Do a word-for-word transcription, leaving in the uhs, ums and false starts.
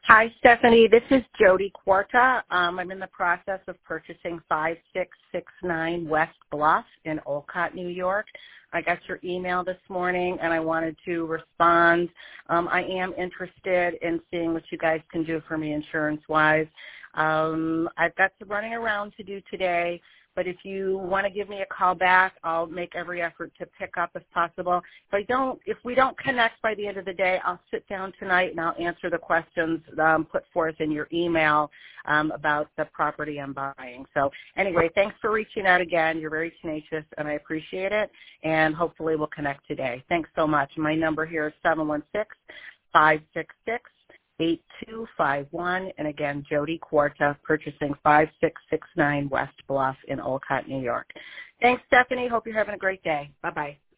Hi, Stephanie. This is Jody Quarta. Um, I'm in the process of purchasing five six six nine West Bluff in Olcott, New York. I got your email this morning, and I wanted to respond. Um, I am interested in seeing what you guys can do for me insurance-wise. Um, I've got some running around to do today, but if you want to give me a call back, I'll make every effort to pick up if possible. If I don't, if we don't connect by the end of the day, I'll sit down tonight and I'll answer the questions um, put forth in your email um, about the property I'm buying. So anyway, thanks for reaching out again. You're very tenacious, and I appreciate it. And hopefully we'll connect today. Thanks so much. My number here is seven one six, five six six, eight two five one, and again, Jody Quarta, purchasing five six six nine West Bluff in Olcott, New York. Thanks, Stephanie. Hope you're having a great day. Bye-bye.